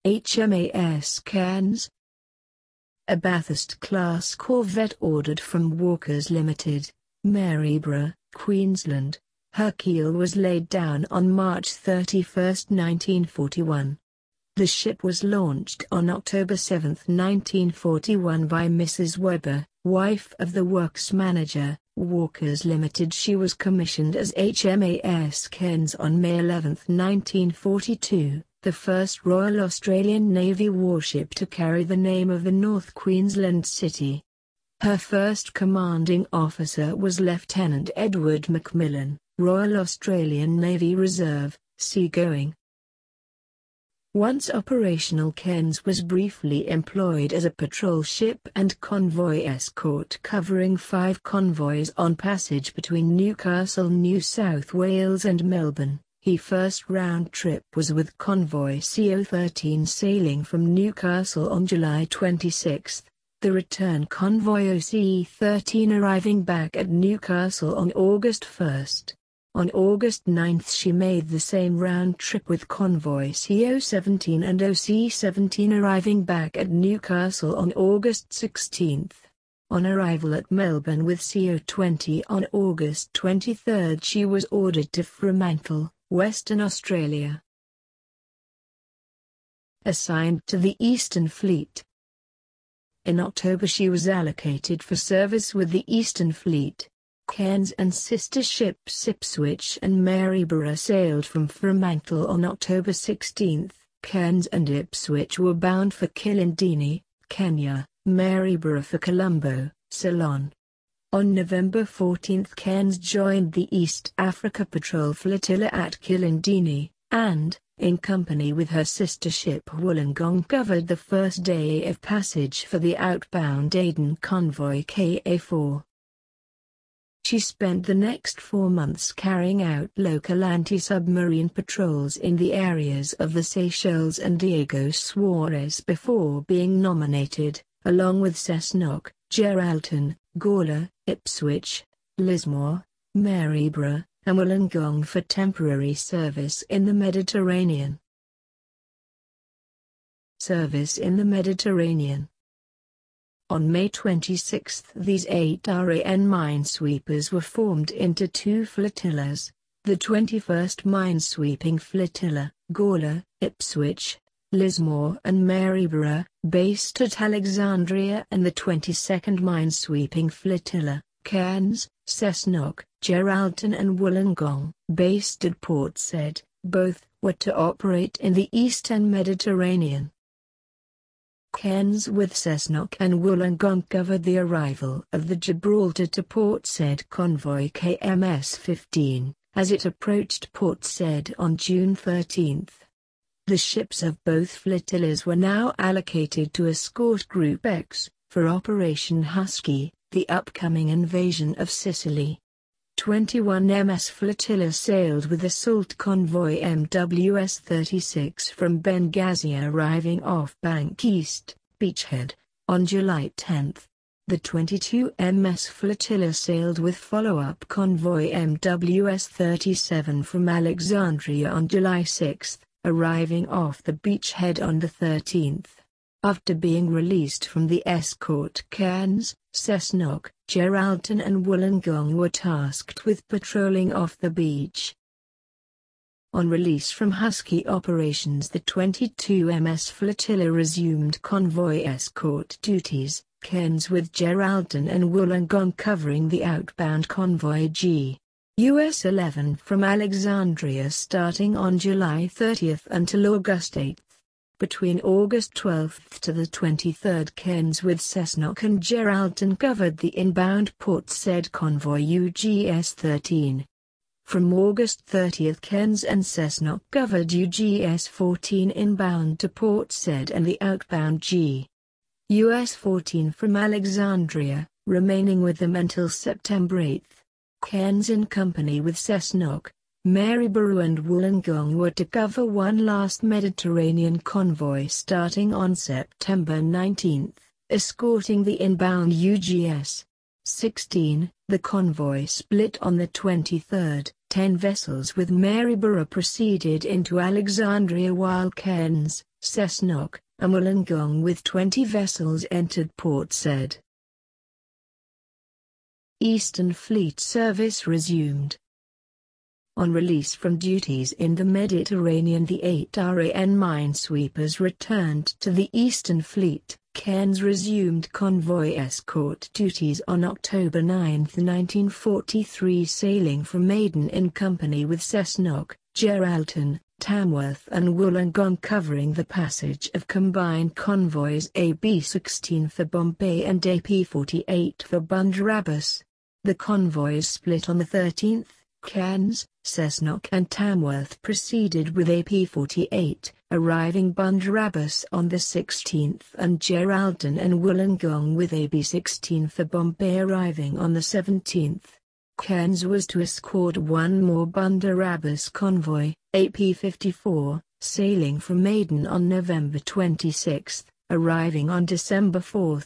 HMAS Cairns. A Bathurst-class corvette ordered from Walkers Limited, Maryborough, Queensland. Her keel was laid down on March 31, 1941. The ship was launched on October 7, 1941 by Mrs. Webber, wife of the works manager, Walkers Limited. She was commissioned as HMAS Cairns on May 11, 1942, the first Royal Australian Navy warship to carry the name of a North Queensland city. Her first commanding officer was Lieutenant Edward McMillan, Royal Australian Navy Reserve, seagoing. Once operational, Cairns was briefly employed as a patrol ship and convoy escort, covering 5 convoys on passage between Newcastle, New South Wales and Melbourne. His first round trip was with convoy CO13 sailing from Newcastle on July 26, the return convoy OC13 arriving back at Newcastle on August 1. On August 9 she made the same round trip with convoy CO17 and OC17 arriving back at Newcastle on August 16. On arrival at Melbourne with CO20 on August 23 she was ordered to Fremantle, Western Australia. Assigned to the Eastern Fleet. In October she was allocated for service with the Eastern Fleet. Cairns and sister ships Ipswich and Maryborough sailed from Fremantle on October 16. Cairns and Ipswich were bound for Kilindini, Kenya, Maryborough for Colombo, Ceylon. On November 14 Cairns joined the East Africa Patrol Flotilla at Kilindini, and, in company with her sister ship Wollongong, covered the first day of passage for the outbound Aden convoy KA4. She spent the next 4 months carrying out local anti-submarine patrols in the areas of the Seychelles and Diego Suarez before being nominated, along with Cessnock, Geraldton, Gawler, Ipswich, Lismore, Maryborough, and Wollongong for temporary service in the Mediterranean. Service in the Mediterranean. On May 26 these 8 RAN minesweepers were formed into 2 flotillas, the 21st Minesweeping Flotilla, Gawler, Ipswich, Lismore and Maryborough, based at Alexandria, and the 22nd Minesweeping Flotilla, Cairns, Cessnock, Geraldton and Wollongong, based at Port Said. Both were to operate in the Eastern Mediterranean. Cairns with Cessnock and Wollongong covered the arrival of the Gibraltar to Port Said convoy KMS-15, as it approached Port Said on June 13. The ships of both flotillas were now allocated to escort Group X, for Operation Husky, the upcoming invasion of Sicily. 21 MS flotilla sailed with assault convoy MWS-36 from Benghazi, arriving off Bank East, Beachhead, on July 10. The 22 MS flotilla sailed with follow-up convoy MWS-37 from Alexandria on July 6, arriving off the Beachhead on the 13th. After being released from the escort, Cairns, Cessnock, Geraldton and Wollongong were tasked with patrolling off the beach. On release from Husky operations, the 22 MS flotilla resumed convoy escort duties, Cairns with Geraldton and Wollongong covering the outbound convoy G.US 11 from Alexandria starting on July 30 until August 8. Between August 12 to the 23rd, Cairns with Cessnock and Geraldton covered the inbound Port Said convoy UGS 13. From August 30, Cairns and Cessnock covered UGS 14 inbound to Port Said and the outbound G.US 14 from Alexandria, remaining with them until September 8. Cairns in company with Cessnock, Maryborough and Wollongong were to cover one last Mediterranean convoy starting on September 19, escorting the inbound UGS 16. The convoy split on the 23rd. 10 vessels with Maryborough proceeded into Alexandria while Cairns, Cessnock, and Wollongong with 20 vessels entered port said. Eastern Fleet service resumed. On release from duties in the Mediterranean, the 8 RAN minesweepers returned to the Eastern Fleet. Cairns resumed convoy escort duties on October 9, 1943, sailing from Maiden in company with Cessnock, Geraldton, Tamworth and Wollongong, covering the passage of combined convoys AB-16 for Bombay and AP-48 for Bandar Abbas. The convoys split on the 13th. Cairns, Cessnock and Tamworth proceeded with AP-48, arriving Bandar Abbas on the 16th, and Geraldton and Wollongong with AB-16 for Bombay arriving on the 17th. Cairns was to escort one more Bandar Abbas convoy, AP-54, sailing from Maiden on November 26, arriving on December 4.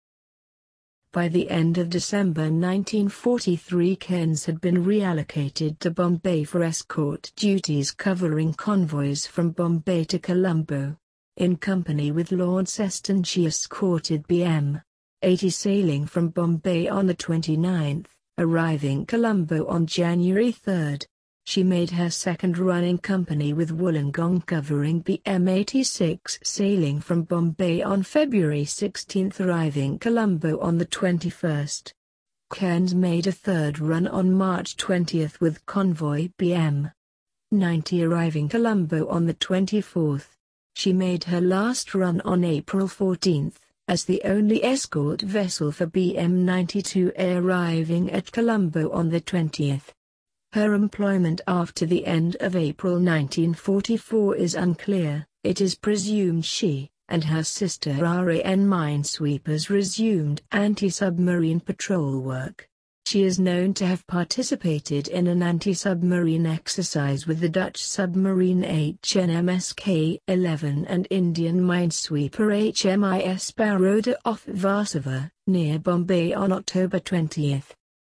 By the end of December 1943, Cairns had been reallocated to Bombay for escort duties covering convoys from Bombay to Colombo. In company with Lord Seston, she escorted BM 80 sailing from Bombay on the 29th, arriving Colombo on January 3. She made her second run in company with Wollongong covering BM 86 sailing from Bombay on February 16, arriving Colombo on the 21st. Cairns made a third run on March 20 with convoy BM 90 arriving Colombo on the 24th. She made her last run on April 14, as the only escort vessel for BM 92 arriving at Colombo on the 20th. Her employment after the end of April 1944 is unclear. It is presumed she and her sister RAN minesweepers resumed anti-submarine patrol work. She is known to have participated in an anti-submarine exercise with the Dutch submarine HNMS K11 and Indian minesweeper HMIS Baroda off Varsava, near Bombay on October 20.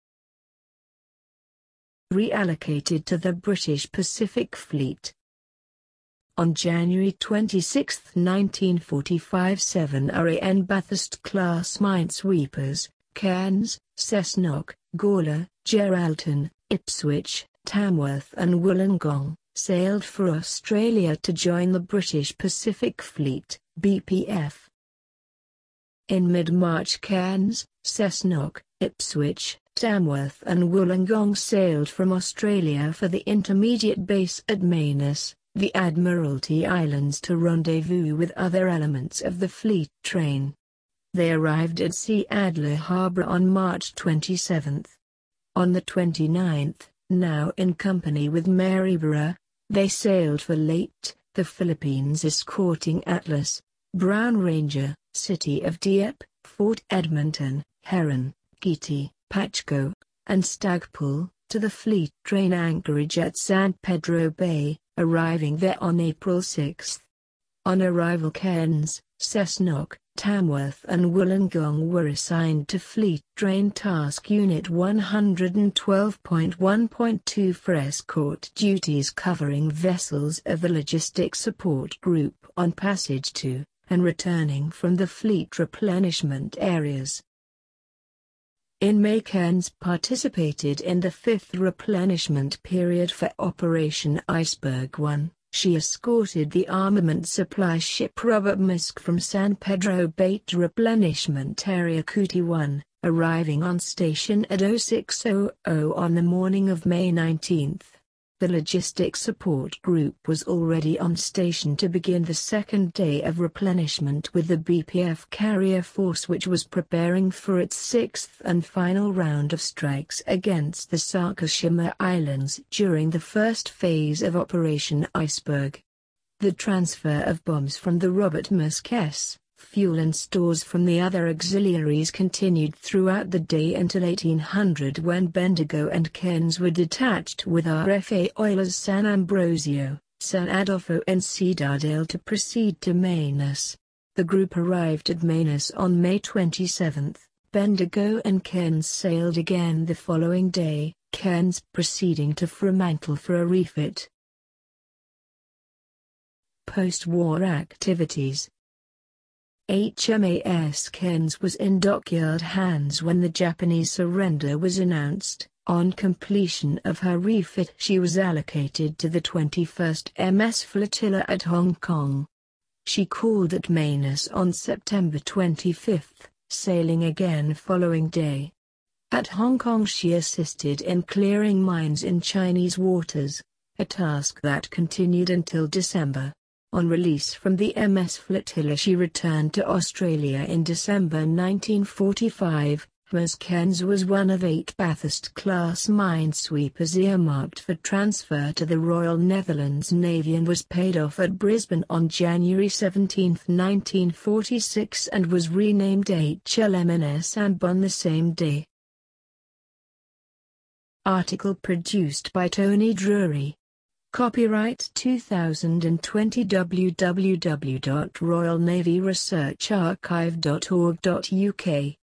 Reallocated to the British Pacific Fleet. On January 26, 1945, 7 RAN Bathurst-class minesweepers, Cairns, Cessnock, Gawler, Geraldton, Ipswich, Tamworth and Wollongong, sailed for Australia to join the British Pacific Fleet, BPF. In mid-March, Cairns, Cessnock, Ipswich, Tamworth and Wollongong sailed from Australia for the intermediate base at Manus, the Admiralty Islands, to rendezvous with other elements of the fleet train. They arrived at Sea Adler Harbour on March 27. On the 29th, now in company with Maryborough, they sailed for Leyte, the Philippines, escorting Atlas, Brown Ranger, City of Dieppe, Fort Edmonton, Heron, Giti, Pacheco, and Stagpool, to the fleet train anchorage at San Pedro Bay, arriving there on April 6. On arrival, Cairns, Cessnock, Tamworth and Wollongong were assigned to Fleet Train Task Unit 112.1.2 for escort duties covering vessels of the Logistics Support Group on passage to and returning from the fleet replenishment areas. In May, Cairns participated in the 5th replenishment period for Operation Iceberg 1. She escorted the armament supply ship Robert Musk from San Pedro Bay to replenishment area Kuti 1, arriving on station at 0600 on the morning of May 19. The Logistics Support Group was already on station to begin the second day of replenishment with the BPF carrier force, which was preparing for its 6th and final round of strikes against the Sakashima Islands during the first phase of Operation Iceberg. The transfer of bombs from the Robert Musk S, fuel and stores from the other auxiliaries continued throughout the day until 1800, when Bendigo and Cairns were detached with RFA oilers San Ambrosio, San Adolfo and Cedardale to proceed to Manus. The group arrived at Manus on May 27. Bendigo and Cairns sailed again the following day, Cairns proceeding to Fremantle for a refit. Post-war activities. HMAS Cairns was in dockyard hands when the Japanese surrender was announced. On completion of her refit, she was allocated to the 21st MS Flotilla at Hong Kong. She called at Manus on September 25, sailing again following day. At Hong Kong she assisted in clearing mines in Chinese waters, a task that continued until December. On release from the MS Flotilla she returned to Australia in December 1945. HMAS Cairns was one of 8 Bathurst-class minesweepers earmarked for transfer to the Royal Netherlands Navy and was paid off at Brisbane on January 17, 1946 and was renamed HLMNS Amber on the same day. Article produced by Tony Drury. Copyright 2020 www.royalnavyresearcharchive.org.uk